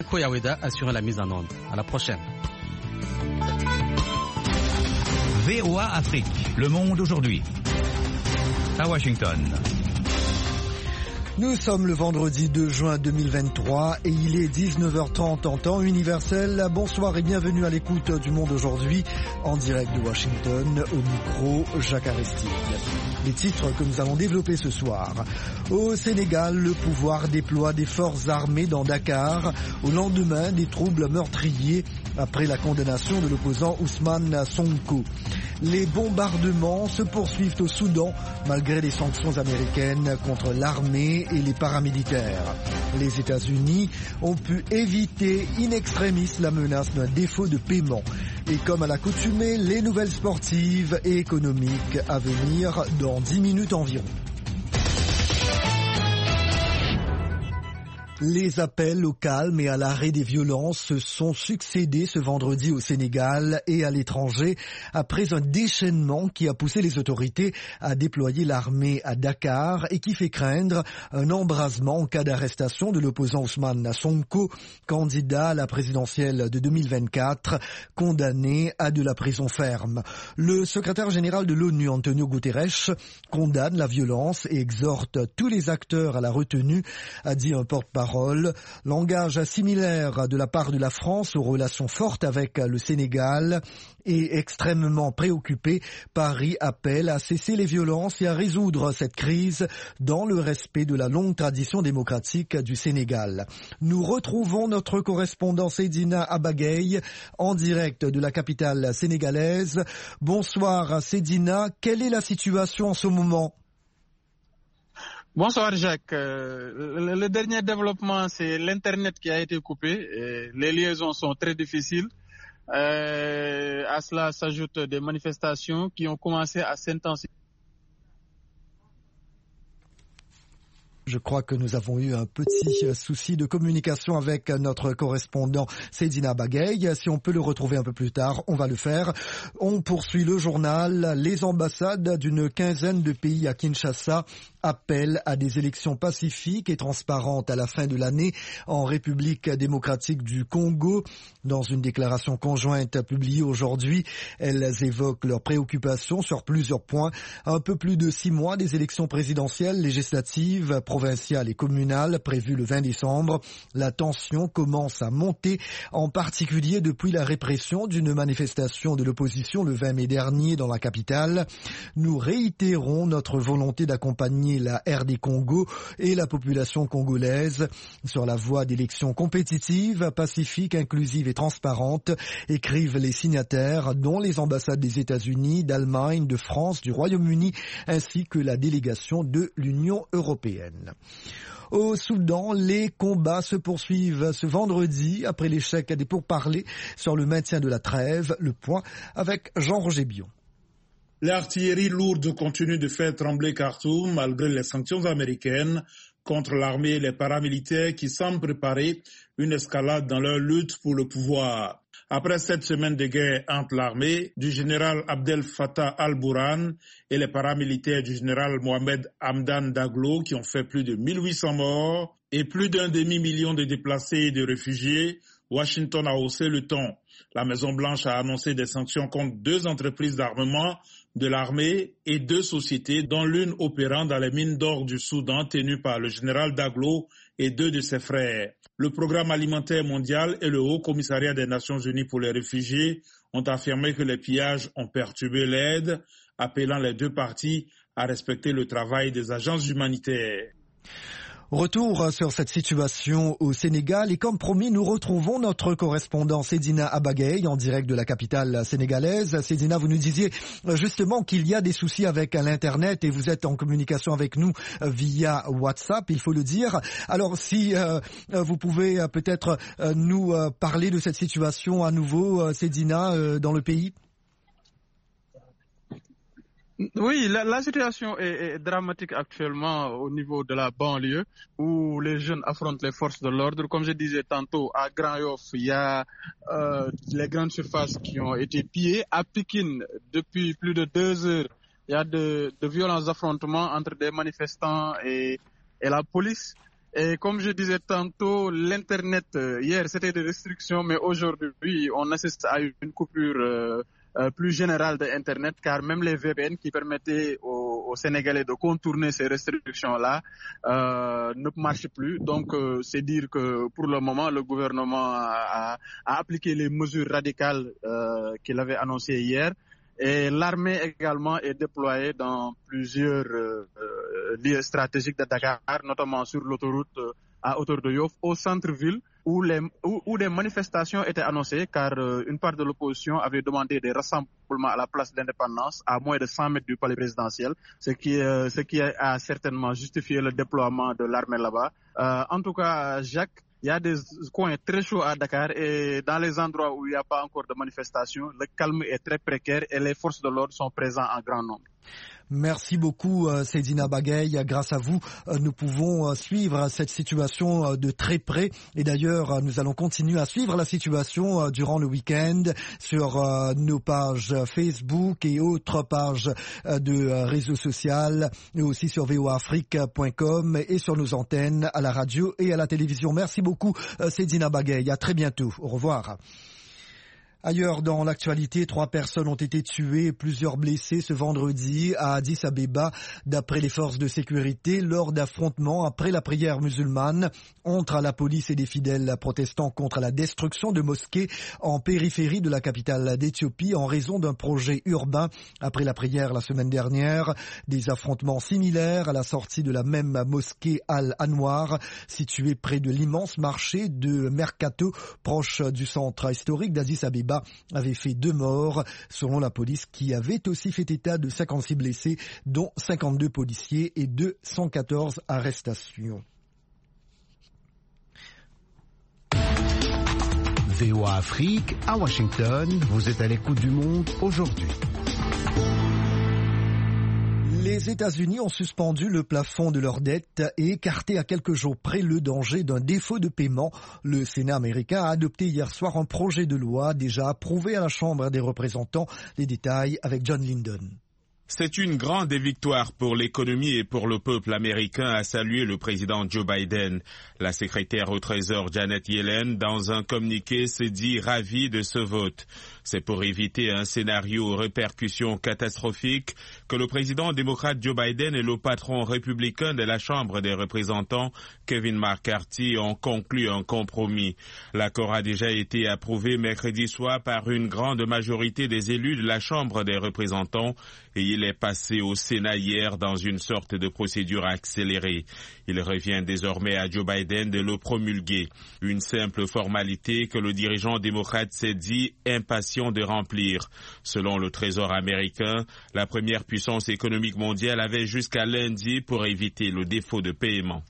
Koyaweda assure la mise en onde. À la prochaine. VOA Afrique, le monde aujourd'hui. À Washington. Nous sommes le vendredi 2 juin 2023 et il est 19h30 en temps universel. Bonsoir et bienvenue à l'écoute du Monde aujourd'hui en direct de Washington. Au micro, Jacques Aristide. Les titres que nous allons développer ce soir. Au Sénégal, le pouvoir déploie des forces armées dans Dakar au lendemain des troubles meurtriers après la condamnation de l'opposant Ousmane Sonko. Les bombardements se poursuivent au Soudan malgré les sanctions américaines contre l'armée et les paramilitaires. Les États-Unis ont pu éviter in extremis la menace d'un défaut de paiement. Et comme à l'accoutumée, les nouvelles sportives et économiques à venir dans 10 minutes environ. Les appels au calme et à l'arrêt des violences se sont succédés ce vendredi au Sénégal et à l'étranger après un déchaînement qui a poussé les autorités à déployer l'armée à Dakar et qui fait craindre un embrasement en cas d'arrestation de l'opposant Ousmane Sonko, candidat à la présidentielle de 2024, condamné à de la prison ferme. Le secrétaire général de l'ONU, Antonio Guterres, condamne la violence et exhorte tous les acteurs à la retenue, a dit un porte-parole. Langage similaire de la part de la France aux relations fortes avec le Sénégal et extrêmement préoccupé, Paris appelle à cesser les violences et à résoudre cette crise dans le respect de la longue tradition démocratique du Sénégal. Nous retrouvons notre correspondant Seydina Abagaye en direct de la capitale sénégalaise. Bonsoir Seydina, quelle est la situation en ce moment ? Bonsoir Jacques. Le dernier développement, c'est l'Internet qui a été coupé. Et les liaisons sont très difficiles. À cela s'ajoutent des manifestations qui ont commencé à s'intensifier. Je crois que nous avons eu un petit souci de communication avec notre correspondant Seydina Bagay. Si on peut le retrouver un peu plus tard, on va le faire. On poursuit le journal. Les ambassades d'une quinzaine de pays à Kinshasa appellent à des élections pacifiques et transparentes à la fin de l'année en République démocratique du Congo. Dans une déclaration conjointe publiée aujourd'hui, elles évoquent leurs préoccupations sur plusieurs points. Un peu plus de 6 mois des élections présidentielles, législatives, provinciale et communale prévue le 20 décembre. La tension commence à monter, en particulier depuis la répression d'une manifestation de l'opposition le 20 mai dernier dans la capitale. Nous réitérons notre volonté d'accompagner la RD Congo et la population congolaise sur la voie d'élections compétitives, pacifiques, inclusives et transparentes, écrivent les signataires, dont les ambassades des États-Unis, d'Allemagne, de France, du Royaume-Uni, ainsi que la délégation de l'Union européenne. Au Soudan, les combats se poursuivent ce vendredi après l'échec des pourparlers sur le maintien de la trêve. Le point avec Jean-Roger Bion. L'artillerie lourde continue de faire trembler Khartoum malgré les sanctions américaines contre l'armée et les paramilitaires qui semblent préparer une escalade dans leur lutte pour le pouvoir. Après 7 semaines de guerre entre l'armée du général Abdel Fattah al-Burhan et les paramilitaires du général Mohamed Hamdan Daglo qui ont fait plus de 1800 morts et plus d'un demi-million de déplacés et de réfugiés, Washington a haussé le ton. La Maison-Blanche a annoncé des sanctions contre 2 entreprises d'armement de l'armée et 2 sociétés, dont l'une opérant dans les mines d'or du Soudan tenues par le général Daglo et 2 de ses frères. Le Programme alimentaire mondial et le Haut Commissariat des Nations Unies pour les réfugiés ont affirmé que les pillages ont perturbé l'aide, appelant les 2 parties à respecter le travail des agences humanitaires. Retour sur cette situation au Sénégal et comme promis, nous retrouvons notre correspondant Seydina Abagaye en direct de la capitale sénégalaise. Seydina, vous nous disiez justement qu'il y a des soucis avec l'Internet et vous êtes en communication avec nous via WhatsApp, il faut le dire. Alors si vous pouvez peut-être nous parler de cette situation à nouveau, Seydina, dans le pays. Oui, la situation est dramatique actuellement au niveau de la banlieue où les jeunes affrontent les forces de l'ordre. Comme je disais tantôt, à Grand Yoff, il y a les grandes surfaces qui ont été pillées. À Pikine, depuis plus de 2 heures, il y a de violents affrontements entre des manifestants et la police. Et comme je disais tantôt, l'Internet, hier, c'était des restrictions, mais aujourd'hui, on assiste à une coupure plus générale de Internet, car même les VPN qui permettaient aux Sénégalais de contourner ces restrictions-là ne marchent plus. Donc, c'est dire que pour le moment, le gouvernement a appliqué les mesures radicales qu'il avait annoncées hier. Et l'armée également est déployée dans plusieurs lieux stratégiques de Dakar, notamment sur l'autoroute à hauteur de Yoff, au centre-ville, où des manifestations étaient annoncées, car une part de l'opposition avait demandé des rassemblements à la place de l'Indépendance, à moins de 100 mètres du palais présidentiel, ce qui a certainement justifié le déploiement de l'armée là-bas. En tout cas, Jacques, il y a des coins très chauds à Dakar et dans les endroits où il n'y a pas encore de manifestations, le calme est très précaire et les forces de l'ordre sont présentes en grand nombre. Merci beaucoup Seydina Bagay. Grâce à vous, nous pouvons suivre cette situation de très près. Et d'ailleurs, nous allons continuer à suivre la situation durant le week-end sur nos pages Facebook et autres pages de réseaux sociaux, et aussi sur voafrique.com et sur nos antennes à la radio et à la télévision. Merci beaucoup Seydina Bagay. À très bientôt. Au revoir. Ailleurs dans l'actualité, 3 personnes ont été tuées et plusieurs blessées ce vendredi à Addis Abeba, d'après les forces de sécurité, lors d'affrontements après la prière musulmane entre la police et des fidèles protestants contre la destruction de mosquées en périphérie de la capitale d'Éthiopie en raison d'un projet urbain. Après la prière la semaine dernière, des affrontements similaires à la sortie de la même mosquée Al-Anwar, située près de l'immense marché de Mercato, proche du centre historique d'Addis Abeba, avait fait 2 morts, selon la police, qui avait aussi fait état de 56 blessés, dont 52 policiers et 214 arrestations. VOA Afrique, à Washington, vous êtes à l'écoute du monde aujourd'hui. Les États-Unis ont suspendu le plafond de leur dette et écarté à quelques jours près le danger d'un défaut de paiement. Le Sénat américain a adopté hier soir un projet de loi déjà approuvé à la Chambre des représentants. Les détails avec John Linden. C'est une grande victoire pour l'économie et pour le peuple américain, a salué le président Joe Biden. La secrétaire au Trésor Janet Yellen, dans un communiqué, s'est dit ravie de ce vote. C'est pour éviter un scénario aux répercussions catastrophiques que le président démocrate Joe Biden et le patron républicain de la Chambre des représentants, Kevin McCarthy, ont conclu un compromis. L'accord a déjà été approuvé mercredi soir par une grande majorité des élus de la Chambre des représentants et il est passé au Sénat hier dans une sorte de procédure accélérée. Il revient désormais à Joe Biden de le promulguer. Une simple formalité que le dirigeant démocrate s'est dit impatient de remplir. Selon le Trésor américain, la première puissance économique mondiale avait jusqu'à lundi pour éviter le défaut de paiement.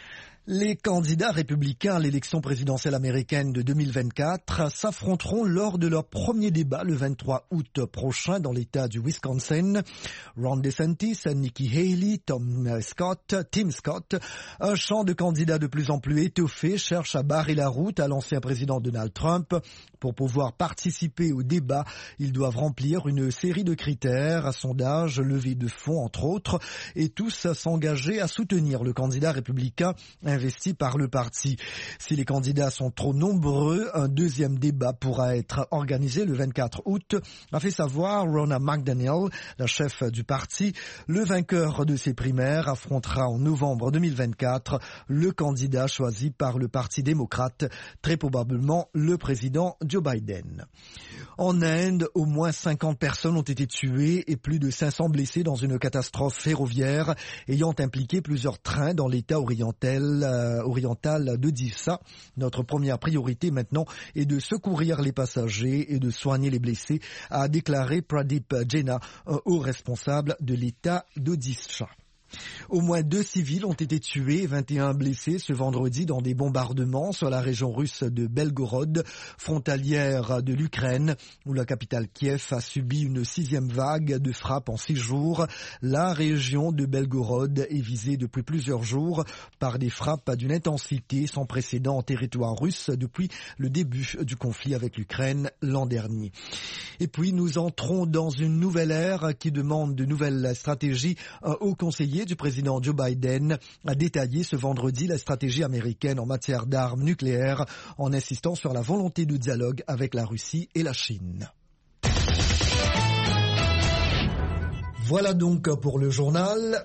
Les candidats républicains à l'élection présidentielle américaine de 2024 s'affronteront lors de leur premier débat le 23 août prochain dans l'État du Wisconsin. Ron DeSantis, Nikki Haley, Tim Scott, un champ de candidats de plus en plus étoffé, cherche à barrer la route à l'ancien président Donald Trump. Pour pouvoir participer au débat, ils doivent remplir une série de critères, sondages, levée de fonds entre autres, et tous s'engager à soutenir le candidat républicain investi par le parti. Si les candidats sont trop nombreux, un deuxième débat pourra être organisé le 24 août, a fait savoir Ronna McDaniel, la chef du parti. Le vainqueur de ces primaires affrontera en novembre 2024 le candidat choisi par le Parti démocrate, très probablement le président Joe Biden. En Inde, au moins 50 personnes ont été tuées et plus de 500 blessés dans une catastrophe ferroviaire ayant impliqué plusieurs trains dans l'état oriental d'Odisha. Notre première priorité maintenant est de secourir les passagers et de soigner les blessés, a déclaré Pradeep Jena, un haut responsable de l'état d'Odisha. Au moins 2 civils ont été tués et 21 blessés ce vendredi dans des bombardements sur la région russe de Belgorod, frontalière de l'Ukraine, où la capitale Kiev a subi une 6e vague de frappes en 6 jours. La région de Belgorod est visée depuis plusieurs jours par des frappes d'une intensité sans précédent en territoire russe depuis le début du conflit avec l'Ukraine l'an dernier. Et puis nous entrons dans une nouvelle ère qui demande de nouvelles stratégies. Un haut conseiller conseiller du président Joe Biden a détaillé ce vendredi la stratégie américaine en matière d'armes nucléaires en insistant sur la volonté de dialogue avec la Russie et la Chine. Voilà donc pour le journal.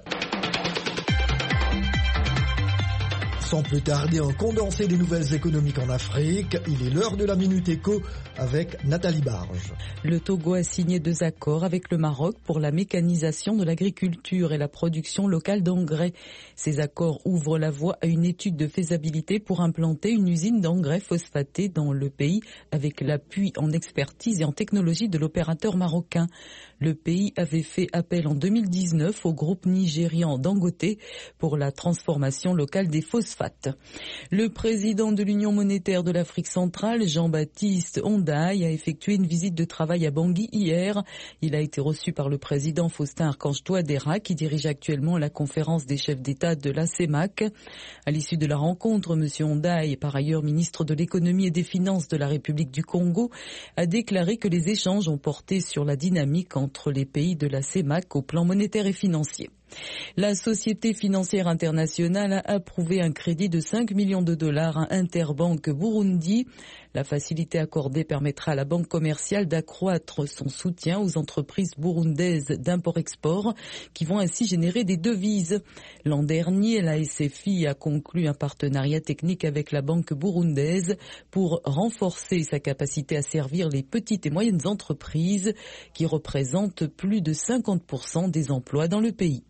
Sans plus tarder, un condensé des nouvelles économiques en Afrique. Il est l'heure de la Minute Éco avec Nathalie Barge. Le Togo a signé 2 accords avec le Maroc pour la mécanisation de l'agriculture et la production locale d'engrais. Ces accords ouvrent la voie à une étude de faisabilité pour implanter une usine d'engrais phosphatés dans le pays avec l'appui en expertise et en technologie de l'opérateur marocain. Le pays avait fait appel en 2019 au groupe nigérian Dangote pour la transformation locale des phosphates. Le président de l'Union monétaire de l'Afrique centrale, Jean-Baptiste Ondaye, a effectué une visite de travail à Bangui hier. Il a été reçu par le président Faustin Archange Touadéra, qui dirige actuellement la conférence des chefs d'État de la CEMAC. À l'issue de la rencontre, M. Ondaye, par ailleurs ministre de l'économie et des finances de la République du Congo, a déclaré que les échanges ont porté sur la dynamique entre les pays de la CEMAC au plan monétaire et financier. La Société financière internationale a approuvé un crédit de 5 millions de dollars à Interbank Burundi. La facilité accordée permettra à la banque commerciale d'accroître son soutien aux entreprises burundaises d'import-export qui vont ainsi générer des devises. L'an dernier, la SFI a conclu un partenariat technique avec la banque burundaise pour renforcer sa capacité à servir les petites et moyennes entreprises qui représentent plus de 50% des emplois dans le pays.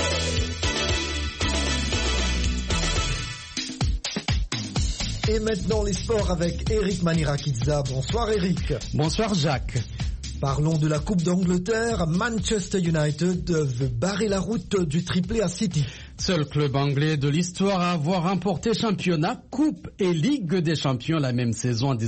Et maintenant les sports avec Eric Manirakidza. Bonsoir Eric. Bonsoir Jacques. Parlons de la Coupe d'Angleterre. Manchester United veut barrer la route du triplé à City. Seul club anglais de l'histoire à avoir remporté championnat, coupe et Ligue des champions la même saison en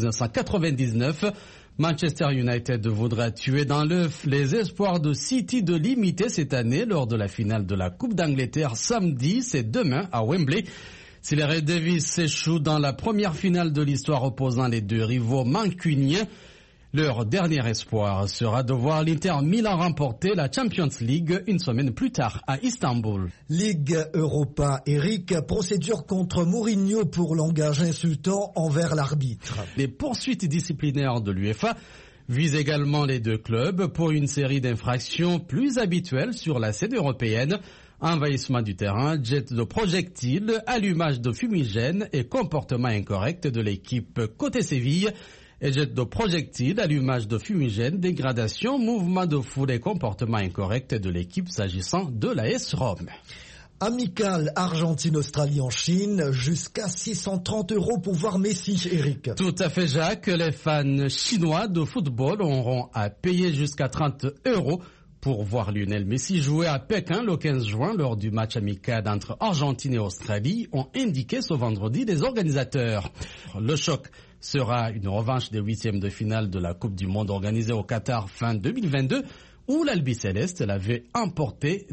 1999. Manchester United voudra tuer dans l'œuf les espoirs de City de l'imiter cette année lors de la finale de la Coupe d'Angleterre samedi, c'est demain à Wembley. Si les Red Devils s'échouent dans la première finale de l'histoire opposant les 2 rivaux mancuniens, leur dernier espoir sera de voir l'Inter Milan remporter la Champions League une semaine plus tard à Istanbul. Ligue Europa, Eric, procédure contre Mourinho pour langage insultant envers l'arbitre. Les poursuites disciplinaires de l'UEFA visent également les 2 clubs pour une série d'infractions plus habituelles sur la scène européenne. Envahissement du terrain, jet de projectiles, allumage de fumigène et comportement incorrect de l'équipe côté Séville. Et jet de projectiles, allumage de fumigène, dégradation, mouvement de foule et comportement incorrect de l'équipe s'agissant de l'AS Rome. Amical Argentine-Australie en Chine, jusqu'à 630 € pour voir Messi, Eric. Tout à fait Jacques, les fans chinois de football auront à payer jusqu'à 30 € pour voir Lionel Messi jouer à Pékin le 15 juin lors du match amical entre Argentine et Australie, ont indiqué ce vendredi les organisateurs. Le choc sera une revanche des 8e de finale de la Coupe du Monde organisée au Qatar fin 2022, où l'Albiceleste l'avait emporté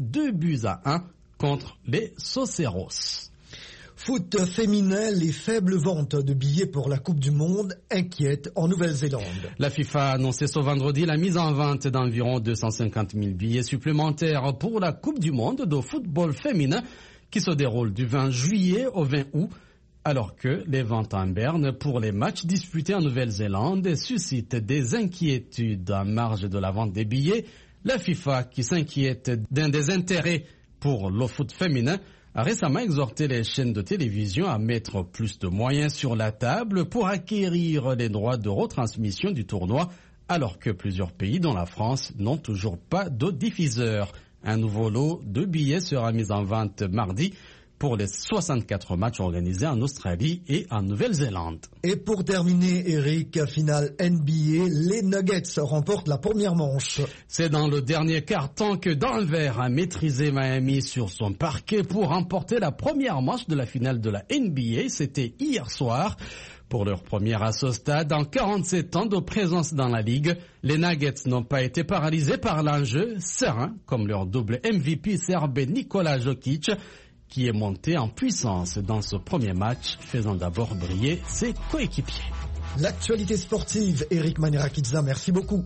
2-1 contre les Soceros. Foot féminin, les faibles ventes de billets pour la Coupe du Monde inquiètent en Nouvelle-Zélande. La FIFA a annoncé ce vendredi la mise en vente d'environ 250 000 billets supplémentaires pour la Coupe du Monde de football féminin qui se déroule du 20 juillet au 20 août, alors que les ventes en berne pour les matchs disputés en Nouvelle-Zélande suscitent des inquiétudes en marge de la vente des billets. La FIFA, qui s'inquiète d'un désintérêt pour le foot féminin, a récemment exhorté les chaînes de télévision à mettre plus de moyens sur la table pour acquérir les droits de retransmission du tournoi, alors que plusieurs pays, dont la France, n'ont toujours pas de diffuseur. Un nouveau lot de billets sera mis en vente mardi pour les 64 matchs organisés en Australie et en Nouvelle-Zélande. Et pour terminer, Eric, finale NBA, les Nuggets remportent la première manche. C'est dans le dernier quart-temps que Denver a maîtrisé Miami sur son parquet pour remporter la première manche de la finale de la NBA. C'était hier soir. Pour leur première à ce stade, en 47 ans de présence dans la Ligue, les Nuggets n'ont pas été paralysés par l'enjeu, serein, comme leur double MVP serbe Nikola Jokic, qui est monté en puissance dans ce premier match, faisant d'abord briller ses coéquipiers. L'actualité sportive, Eric Manirakidza, merci beaucoup.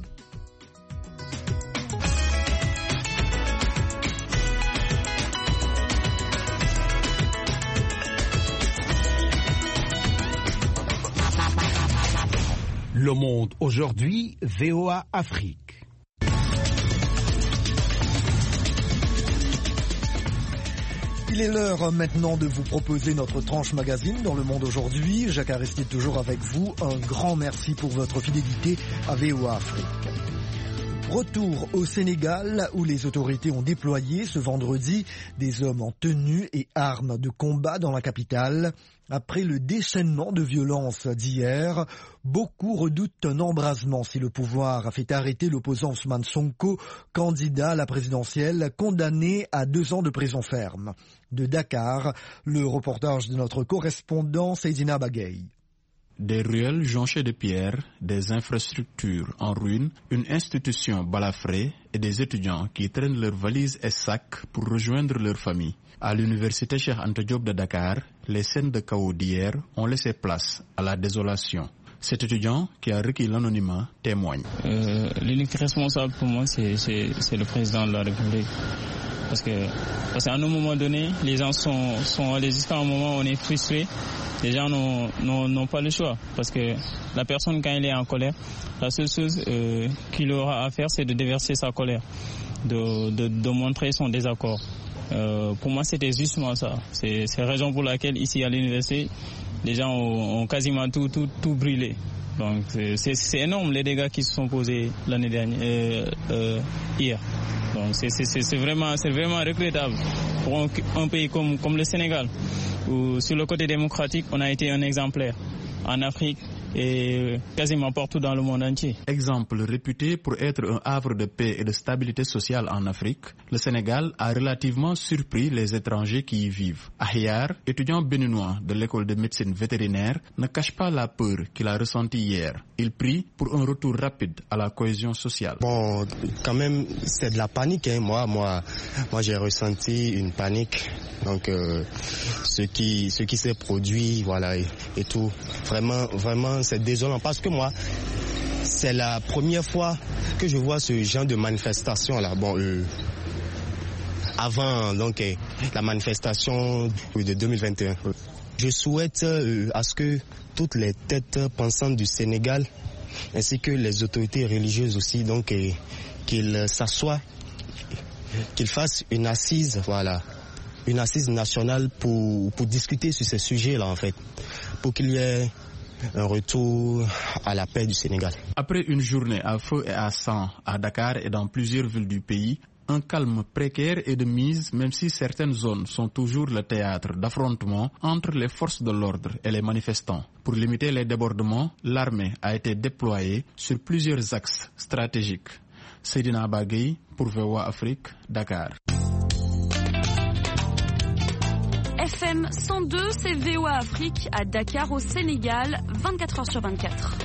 Le Monde aujourd'hui, VOA Afrique. Il est l'heure maintenant de vous proposer notre tranche magazine dans Le Monde aujourd'hui. Jacques Aristide toujours avec vous. Un grand merci pour votre fidélité à VOA Afrique. Retour au Sénégal où les autorités ont déployé ce vendredi des hommes en tenue et armes de combat dans la capitale. Après le déchaînement de violence d'hier, beaucoup redoutent un embrasement si le pouvoir a fait arrêter l'opposant Ousmane Sonko, candidat à la présidentielle, condamné à 2 ans de prison ferme. De Dakar, le reportage de notre correspondant Seydina Bagay. Des ruelles jonchées de pierres, des infrastructures en ruine, une institution balafrée et des étudiants qui traînent leurs valises et sacs pour rejoindre leur famille. À l'université Cheikh Anta Diop de Dakar, les scènes de chaos d'hier ont laissé place à la désolation. Cet étudiant qui a requis l'anonymat témoigne. L'unique responsable pour moi, c'est le président de la République. Parce qu'à un moment donné, les gens sont allés jusqu'à un moment où on est frustré. Les gens n'ont pas le choix. Parce que la personne, quand elle est en colère, la seule chose qu'il aura à faire, c'est de déverser sa colère, de montrer son désaccord. Pour moi, c'était justement ça. C'est la raison pour laquelle, ici à l'université, les gens ont quasiment tout brûlé. Donc c'est énorme les dégâts qui se sont posés l'année dernière, hier. Donc c'est vraiment regrettable pour un pays comme le Sénégal, où sur le côté démocratique, on a été un exemplaire en Afrique et quasiment partout dans le monde entier. Exemple réputé pour être un havre de paix et de stabilité sociale en Afrique, le Sénégal a relativement surpris les étrangers qui y vivent. Ahyar, étudiant béninois de l'école de médecine vétérinaire, ne cache pas la peur qu'il a ressentie hier. Il prie pour un retour rapide à la cohésion sociale. Bon, quand même, c'est de la panique. Hein. Moi, j'ai ressenti une panique. Donc, ce qui s'est produit, voilà, et tout. Vraiment, c'est désolant parce que moi, c'est la première fois que je vois ce genre de manifestation là. Bon, avant donc la manifestation de 2021. Je souhaite à ce que toutes les têtes pensantes du Sénégal ainsi que les autorités religieuses aussi donc qu'ils s'assoient, qu'ils fassent une assise, voilà, une assise nationale pour discuter sur ces sujets là en fait, pour qu'il y ait un retour à la paix du Sénégal. Après une journée à feu et à sang à Dakar et dans plusieurs villes du pays, un calme précaire est de mise, même si certaines zones sont toujours le théâtre d'affrontements entre les forces de l'ordre et les manifestants. Pour limiter les débordements, l'armée a été déployée sur plusieurs axes stratégiques. Seydina Bagay pour VOA Afrique, Dakar. FM 102, c'est VOA Afrique à Dakar au Sénégal, 24h/24.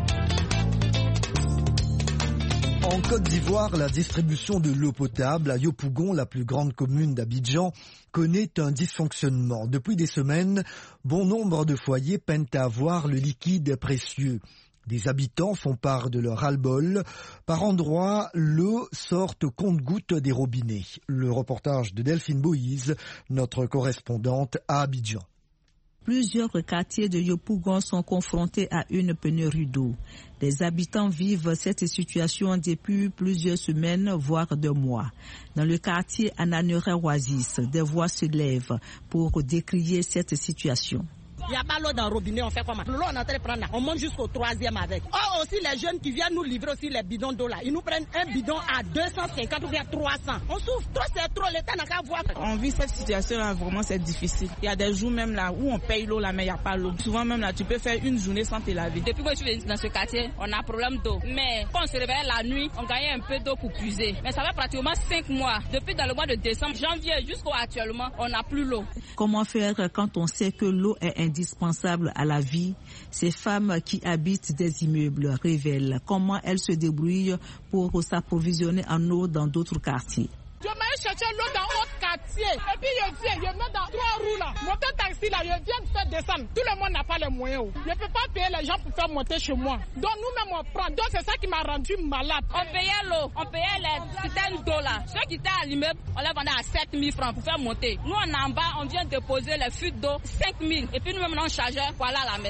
En Côte d'Ivoire, la distribution de l'eau potable à Yopougon, la plus grande commune d'Abidjan, connaît un dysfonctionnement. Depuis des semaines, bon nombre de foyers peinent à avoir le liquide précieux. Des habitants font part de leur ras-le-bol. Par endroits, l'eau sort au compte-gouttes des robinets. Le reportage de Delphine Boïse, notre correspondante à Abidjan. Plusieurs quartiers de Yopougon sont confrontés à une pénurie d'eau. Les habitants vivent cette situation depuis plusieurs semaines, voire 2 mois. Dans le quartier Ananuré-Oasis, des voix se lèvent pour décrier cette situation. Il n'y a pas l'eau dans le robinet, on fait comment? L'eau, on est en train de prendre là. On monte jusqu'au 3e avec. Oh, aussi les jeunes qui viennent nous livrer aussi les bidons d'eau là. Ils nous prennent un bidon à 250 ou bien 300. On souffre trop, c'est trop. L'État n'a qu'à voir. On vit cette situation là, vraiment c'est difficile. Il y a des jours même là où on paye l'eau là, mais il n'y a pas l'eau. Souvent même là, tu peux faire une journée sans te laver. Depuis que je suis dans ce quartier, on a problème d'eau. Mais quand on se réveille la nuit, on gagne un peu d'eau pour puiser. Mais ça fait pratiquement 5 mois. Depuis dans le mois de décembre, janvier jusqu'au actuellement, on n'a plus l'eau. Comment faire quand on sait que l'eau est indispensable à la vie? Ces femmes qui habitent des immeubles révèlent comment elles se débrouillent pour s'approvisionner en eau dans d'autres quartiers. Je vais chercher l'eau dans autre quartier. Et puis je mets dans 3 roues là. Moteur taxi là, je viens de faire descendre. Tout le monde n'a pas les moyens. Je ne peux pas payer les gens pour faire monter chez moi. Donc nous-mêmes on prend. Donc c'est ça qui m'a rendu malade. On payait l'eau, on payait les citernes d'eau là. Ceux qui étaient à l'immeuble, on les vendait à 7 000 francs pour faire monter. Nous on est en bas, on vient déposer les fuites d'eau 5 000. Et puis nous-mêmes on chargeait, voilà la maison.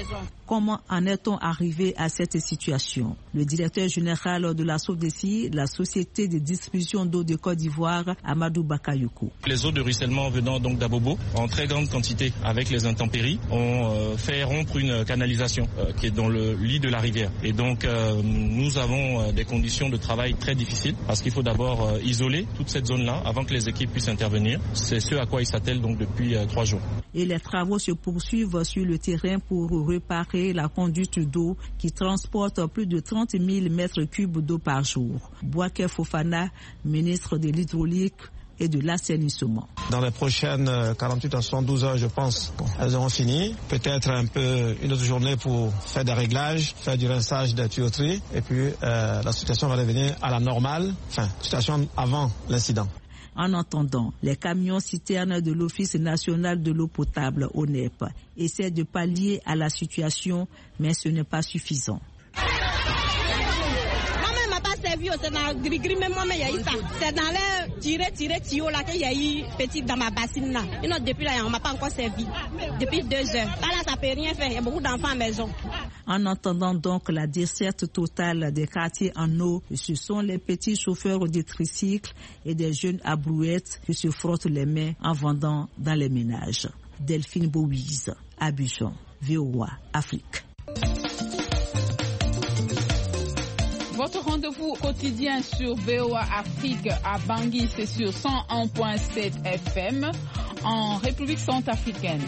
Comment en est-on arrivé à cette situation? Le directeur général de la SODECI, la Société de distribution d'eau de Côte d'Ivoire, Amadou Bakayoko. Les eaux de ruissellement venant donc d'Abobo en très grande quantité avec les intempéries ont fait rompre une canalisation qui est dans le lit de la rivière. Et donc nous avons des conditions de travail très difficiles parce qu'il faut d'abord isoler toute cette zone-là avant que les équipes puissent intervenir. C'est ce à quoi ils s'attellent donc depuis 3 jours. Et les travaux se poursuivent sur le terrain pour réparer la conduite d'eau qui transporte plus de 30 000 mètres cubes d'eau par jour. Bouaké Fofana, ministre de l'Hydraulique et de l'assainissement. Dans les prochaines 48 à 72 heures, je pense, elles auront fini. Peut-être un peu une autre journée pour faire des réglages, faire du rinçage des tuyauteries. Et puis la situation va revenir à la normale, situation avant l'incident. En attendant, les camions citernes de l'Office national de l'eau potable, ONEP, essaient de pallier à la situation, mais ce n'est pas suffisant. C'est dans gris-gris, même moi, il y a eu ça. C'est dans les tirer tuyaux là qu'il y a eu petit dans ma bassine là. Et non, depuis là, on ne m'a pas encore servi. Depuis 2 heures. Là, ça ne peut rien faire. Il y a beaucoup d'enfants à la maison. En attendant donc la desserte totale des quartiers en eau, ce sont les petits chauffeurs de tricycles et des jeunes à brouettes qui se frottent les mains en vendant dans les ménages. Delphine Bouise, Abidjan, VOA, Afrique. Votre rendez-vous quotidien sur VOA Afrique à Bangui, c'est sur 101.7 FM en République centrafricaine.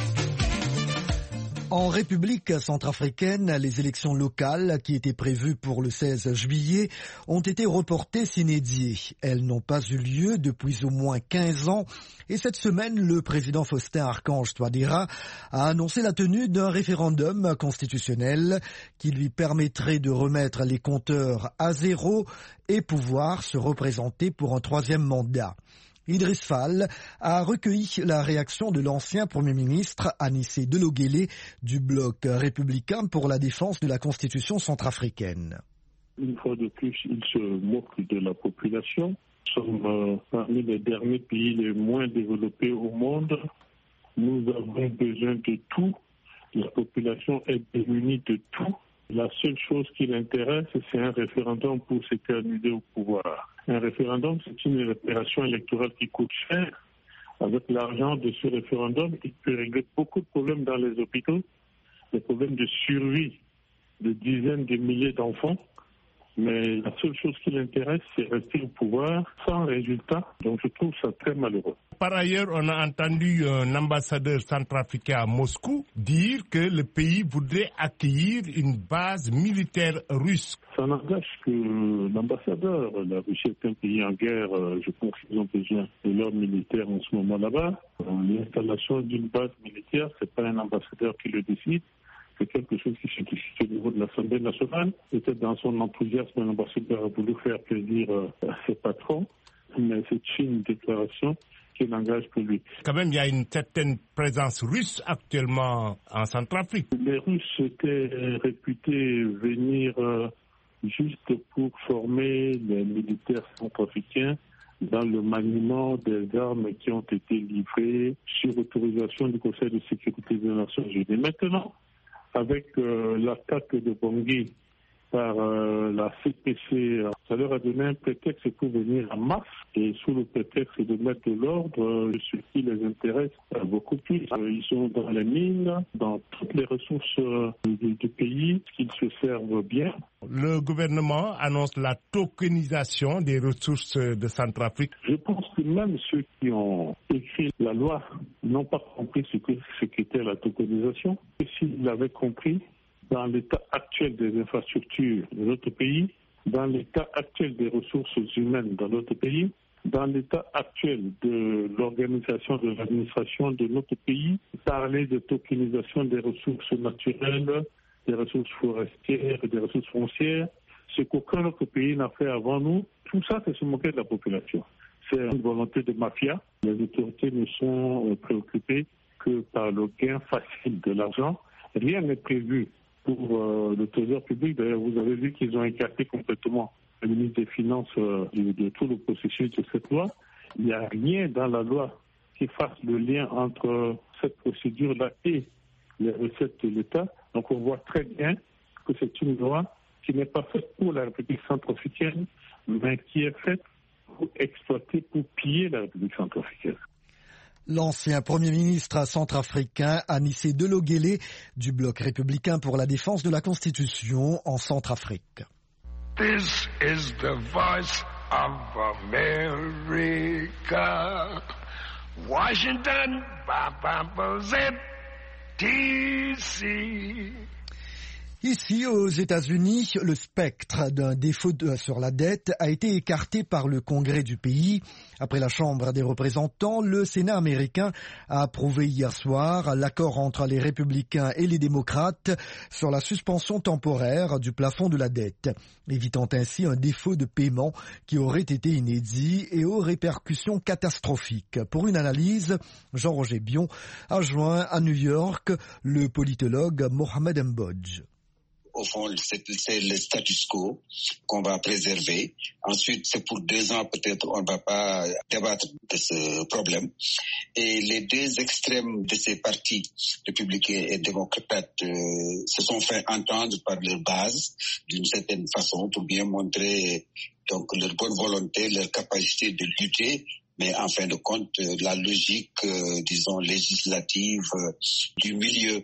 En République centrafricaine, les élections locales qui étaient prévues pour le 16 juillet ont été reportées sine die. Elles n'ont pas eu lieu depuis au moins 15 ans. Et cette semaine, le président Faustin Archange Touadéra a annoncé la tenue d'un référendum constitutionnel qui lui permettrait de remettre les compteurs à zéro et pouvoir se représenter pour un 3e mandat. Idriss Fall a recueilli la réaction de l'ancien Premier ministre Anissé Delogélé du bloc républicain pour la défense de la Constitution centrafricaine. Une fois de plus, il se moque de la population. Nous sommes parmi les derniers pays les moins développés au monde. Nous avons besoin de tout. La population est démunie de tout. La seule chose qui l'intéresse, c'est un référendum pour s'éterniser au pouvoir. Un référendum, c'est une opération électorale qui coûte cher. Avec l'argent de ce référendum, il peut régler beaucoup de problèmes dans les hôpitaux, des problèmes de survie de dizaines de milliers d'enfants. Mais la seule chose qui l'intéresse, c'est rester au pouvoir sans résultat. Donc je trouve ça très malheureux. Par ailleurs, on a entendu un ambassadeur centrafricain à Moscou dire que le pays voudrait accueillir une base militaire russe. Ça n'engage que l'ambassadeur. La Russie est un pays en guerre. Je pense qu'ils ont besoin de leurs militaires en ce moment là-bas. L'installation d'une base militaire, c'est pas un ambassadeur qui le décide. C'est quelque chose qui se discute au niveau de l'Assemblée nationale. Peut-être dans son enthousiasme, l'ambassadeur a voulu faire plaisir à ses patrons, mais c'est une déclaration qui n'engage que lui. Quand même, il y a une certaine présence russe actuellement en Centrafrique. Les Russes étaient réputés venir juste pour former les militaires centrafricains dans le maniement des armes qui ont été livrées sur autorisation du Conseil de sécurité des Nations Unies. Maintenant, avec l'attaque de Bangui par la CPC, ça leur a donné un prétexte pour venir en masse et sous le prétexte de mettre de l'ordre, ce qui les intéresse beaucoup plus. Ils sont dans les mines, dans toutes les ressources du pays, qu'ils se servent bien. Le gouvernement annonce la tokenisation des ressources de Centrafrique. Je pense que même ceux qui ont écrit la loi n'ont pas compris ce qu'était la tokenisation. Et s'ils l'avaient compris, dans l'état actuel des infrastructures de notre pays, dans l'état actuel des ressources humaines dans notre pays, dans l'état actuel de l'organisation de l'administration de notre pays, parler de tokenisation des ressources naturelles, des ressources forestières et des ressources foncières, ce qu'aucun autre pays n'a fait avant nous, tout ça, c'est se moquer de la population. C'est une volonté de mafia. Les autorités ne sont préoccupées que par le gain facile de l'argent. Rien n'est prévu pour le trésor public. D'ailleurs, vous avez vu qu'ils ont écarté complètement le ministre des Finances de tout le processus de cette loi. Il n'y a rien dans la loi qui fasse le lien entre cette procédure-là et les recettes de l'État. Donc on voit très bien que c'est une loi qui n'est pas faite pour la République centrafricaine, mais qui est faite pour exploiter, pour piller la République centrafricaine. L'ancien Premier ministre centrafricain Anissé Delogele du bloc républicain pour la défense de la Constitution en Centrafrique. This is the voice of America. Washington, DC. Ici, aux États-Unis, le spectre d'un défaut sur la dette a été écarté par le Congrès du pays. Après la Chambre des représentants, le Sénat américain a approuvé hier soir l'accord entre les républicains et les démocrates sur la suspension temporaire du plafond de la dette, évitant ainsi un défaut de paiement qui aurait été inédit et aux répercussions catastrophiques. Pour une analyse, Jean-Roger Bion a joint à New York le politologue Mohamed Mbodj. Au fond, c'est le status quo qu'on va préserver. Ensuite, c'est pour 2 ans, peut-être, on ne va pas débattre de ce problème. Et les 2 extrêmes de ces partis, républicains et démocrates, se sont fait entendre par leur base, d'une certaine façon, pour bien montrer donc leur bonne volonté, leur capacité de lutter. Mais en fin de compte, la logique, disons, législative du milieu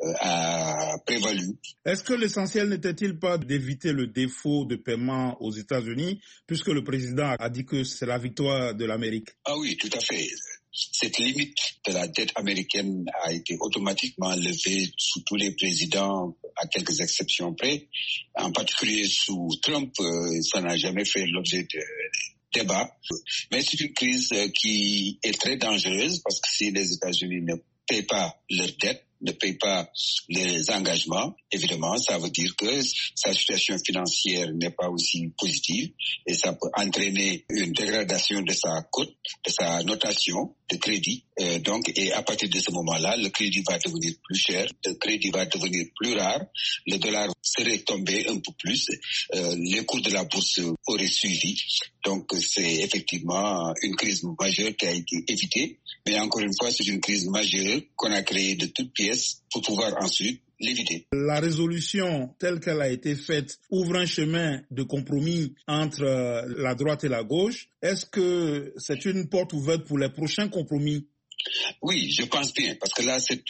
a prévalu. Est-ce que l'essentiel n'était-il pas d'éviter le défaut de paiement aux États-Unis, puisque le président a dit que c'est la victoire de l'Amérique? Ah oui, tout à fait. Cette limite de la dette américaine a été automatiquement levée sous tous les présidents, à quelques exceptions près. En particulier sous Trump, ça n'a jamais fait l'objet de débat. Mais c'est une crise qui est très dangereuse parce que si les États-Unis ne payent pas leurs dettes, ne paye pas les engagements, évidemment, ça veut dire que sa situation financière n'est pas aussi positive et ça peut entraîner une dégradation de sa cote, de sa notation de crédit. Et à partir de ce moment-là, le crédit va devenir plus cher, le crédit va devenir plus rare, le dollar serait tombé un peu plus, les cours de la bourse auraient suivi. Donc, c'est effectivement une crise majeure qui a été évitée. Mais encore une fois, c'est une crise majeure qu'on a créée de toutes pièces pour pouvoir ensuite l'éviter. La résolution telle qu'elle a été faite ouvre un chemin de compromis entre la droite et la gauche. Est-ce que c'est une porte ouverte pour les prochains compromis? Oui, je pense bien, parce que là, c'est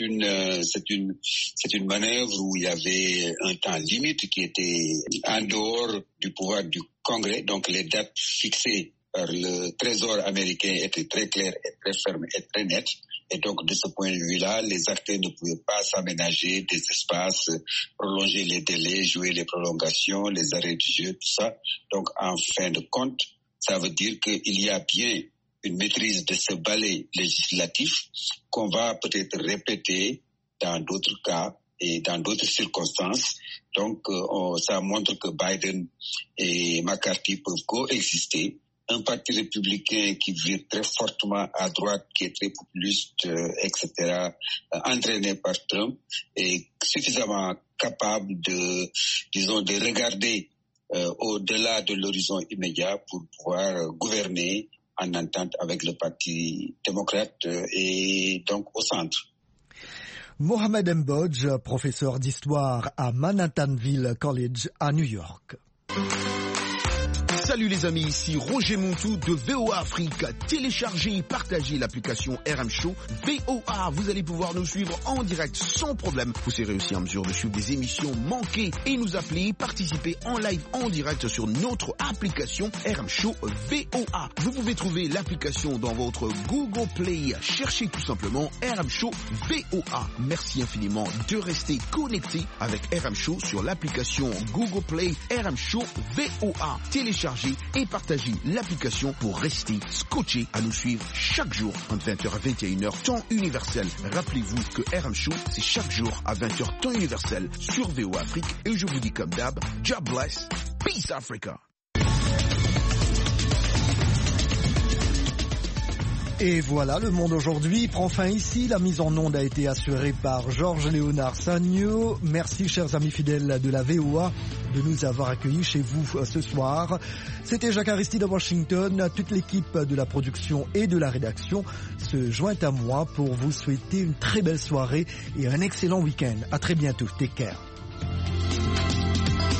une manœuvre où il y avait un temps limite qui était en dehors du pouvoir du Congrès. Donc, les dates fixées par le Trésor américain étaient très claires et très fermes et très nettes. Et donc, de ce point de vue-là, les acteurs ne pouvaient pas s'aménager des espaces, prolonger les délais, jouer les prolongations, les arrêts du jeu, tout ça. Donc, en fin de compte, ça veut dire qu'il y a bien une maîtrise de ce balai législatif qu'on va peut-être répéter dans d'autres cas et dans d'autres circonstances. Donc, ça montre que Biden et McCarthy peuvent coexister. Un parti républicain qui vire très fortement à droite, qui est très populiste, etc., entraîné par Trump, est suffisamment capable de regarder au-delà de l'horizon immédiat pour pouvoir gouverner en entente avec le parti démocrate et donc au centre. Mohamed Mbodj, professeur d'histoire à Manhattanville College à New York. Salut les amis, ici Roger Montou de VOA Afrique. Téléchargez et partagez l'application RM Show VOA. Vous allez pouvoir nous suivre en direct sans problème. Vous serez aussi en mesure de suivre des émissions manquées et nous appeler, participer en live en direct sur notre application RM Show VOA. Vous pouvez trouver l'application dans votre Google Play. Cherchez tout simplement RM Show VOA. Merci infiniment de rester connecté avec RM Show sur l'application Google Play RM Show VOA. Téléchargez et partagez l'application pour rester scotché à nous suivre chaque jour entre 20h et 21h temps universel. Rappelez-vous que RM Show, c'est chaque jour à 20h temps universel sur VOA Afrique. Et je vous dis comme d'hab, God bless, peace Africa. Et voilà, le monde aujourd'hui prend fin ici. La mise en onde a été assurée par Georges Léonard Sagno. Merci chers amis fidèles de la VOA. de nous avoir accueillis chez vous ce soir. C'était Jacques Aristide à Washington. Toute l'équipe de la production et de la rédaction se joint à moi pour vous souhaiter une très belle soirée et un excellent week-end. À très bientôt. Take care.